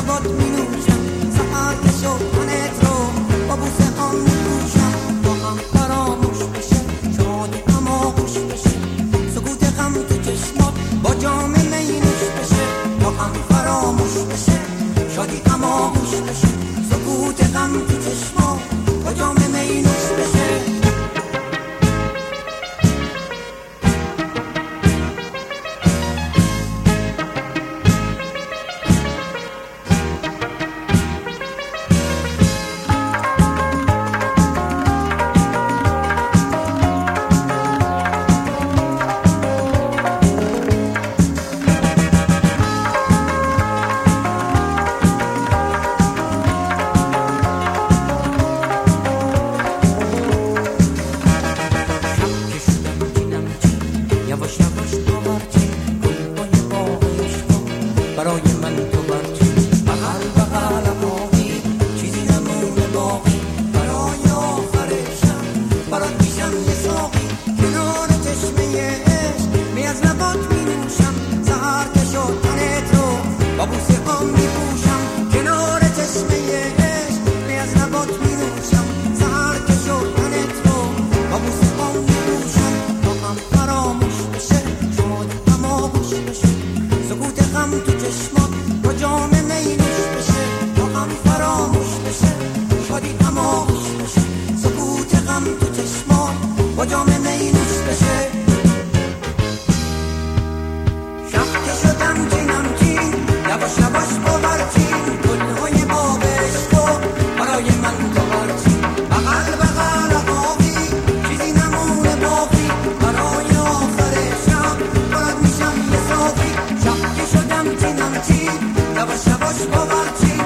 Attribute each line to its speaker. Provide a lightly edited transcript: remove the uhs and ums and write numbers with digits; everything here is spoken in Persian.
Speaker 1: لبات می نوشم، سحر که شد تنت رو با بوسه هم می پوشم. با هم فراموش بشه شادی اما خوش بشه، سکوت غم تو چشمات با جام می نوش بشه. با هم فراموش بشه شادی اما خوش بشه، سکوت غم تو چشمات با جام می نوش بشه. برای من تو برچی بغل بغل آبی، چیزی نمونه باقی برای آخر شب. برات میشم یه ساقی کنار چشمه عشق، می از لبات می نوشم، سحر که شد تنت رو با بوسه هم می پوشم. کنار چشمه عشق می از لبات می نوشم، سحر که شد تنت رو با بوسه هم می پوشم. با هم فراموش بشه شادی اما خوش بشه، سکوت غم تو چشمات با جام می نوش بشه. با هم فراموش بشه شادی اما خوش بشه، سکوت غم تو چشمات با جام می نوش بشه. شب که شدم جینم جین، یواش یواش باورچین، گلهای باغ عشق برای من تو برچین. بغل بغل آبی، چیزی نمونه باقی برای آخر شب. برات میشم یه ساقی، شب که شدم جینم جین، یواش یواش باورچین.